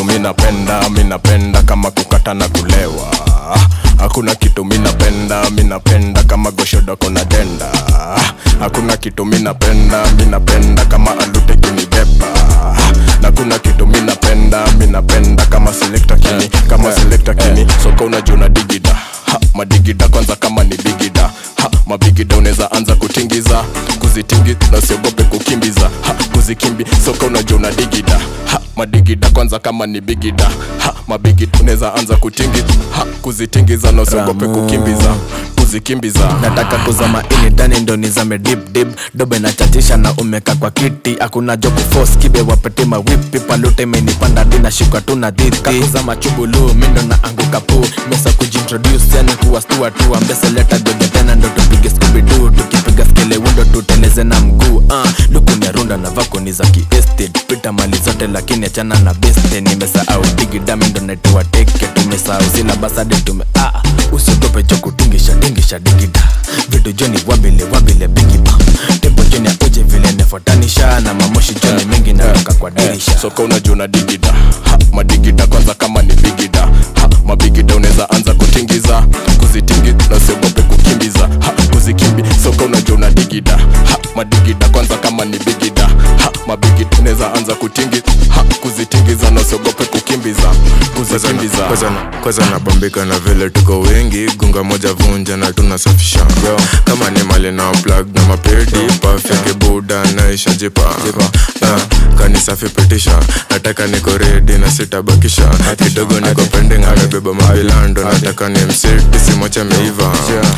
minapenda kama kukata na kulewa. Hakuna kitu minapenda kama goshodo kona denda. Hakuna kitu minapenda kama alute kinibeba. Na kuna kitu minapenda kama selector kini, Soko unajuna digida, madigida kwanza kama ni bigida. Mabigida uneza anza kutingiza, kuzitingi na usiogope kukimbiza. Kuzikimbi, soko unajuna digida, madigida kwanza kama ni bigida. Mabigida uneza anza kutingi, kuzitingiza na usiogope kukimbiza. Kuzikimbiza, nataka kuzama ini ndani ndo nizame dip dobe na chatisha na umeka kwa kiti. Hakuna joku force kibe wapete mawipi. Palute menipanda dina shikwa tuna dhiti. Kakuzama chubulu mindo na anguka puu. Mesa kujintroduce yani kuwa stua tu. Ambese leta doge tena ndo tupige Scooby-Doo. Tukipiga skele window tuteleze na mguu. Luku ni runda na vako ni za ki-estate. Pita mali zote lakini achana na beste. Nimesa au digida mindo netuwa teke. Tumesa usila basade tume usiogope joku tingisha digida. Vidu joni wabile bigi bam. Tempo joni ya uje vile nefotanisha. Na mamoshi joni mingi natoka kwa dirisha. Soko unajuna digida, madigida kwanza kama ni bigida. Mabigida uneza anza kutingiza, kuzitingi na usiogope kukimbiza. Kuzikimbi, soko unajuna digida, madigida kwanza kama ni bigida. Mabigida uneza anza kutingi, kuzitingiza na usiogope kukimbiza. Kuzikimbiza Kwanza nabambika na vile tuko wengi. Gunga moja vunja na tunasafisha. Kama ni mali na plug na mapedi. Pafiki buda na isha jipa. Kanisafi pitisha. Nataka niko ready na sitabakisha. Kidogo niko pending amebeba mabilando. Nataka ni msiti simocha meiva.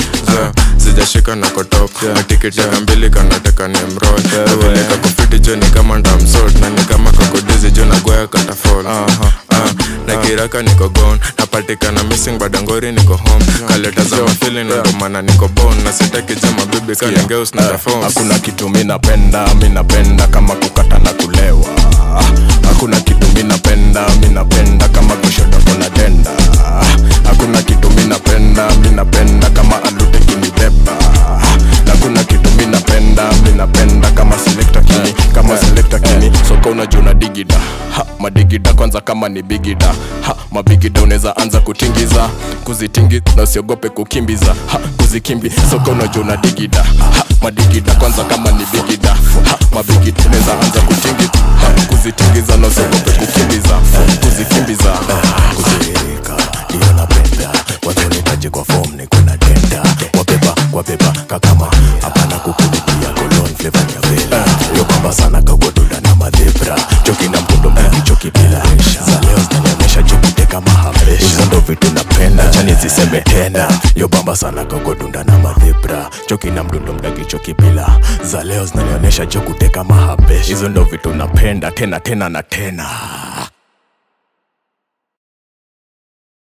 Sijashika na kotop. Matikiti ya mbili kanataka ni mroll. Na vile kakufiti joni kama ndamsort. Na ni kama kakodizi jona goya katafall. Na kiraka niko gone. Napatika na missing badangori niko home. Kaleta za mafili na ndomana niko bone. Na sitaki jama bibi kaningeus na tafons. Hakuna kitu minapenda kama kukata na kulewa. Hakuna kitu minapenda kama kushoda kona denda. Hakuna kitu minapenda kama alute kinibeba. Na kuna kitu minapenda kama selector kini, Soko unajuna digida, madigida kwanza kama ni bigida. Mabigida uneza anza kutingiza, kuzitingi na usiogope kukimbiza. Kuzikimbi, soko unajuna digida, madigida kwanza kama ni bigida. Mabigida uneza anza kutingi, kuzitingiza na usiogope kukimbiza. Kuzikimbiza, kuzirika iyo napenda. Watu nitaje kwa form ni kuna denda. Wabeba kakama hapana kukulipia kolon flavor ya vela. Yo kwamba sana kagoduda na madhebra. Choki na mkondo mwengi choki bila resha. Za leo zinanyonyesha choki kama habesha. Hizo ndo vitu napenda chani ziseme tena. Yo bamba sana kagoduda na madhebra. Choki na mdundo mdagi choki bila. Za leo zinanyonyesha choki kama habesha. Hizo ndo vitu napenda tena na tena.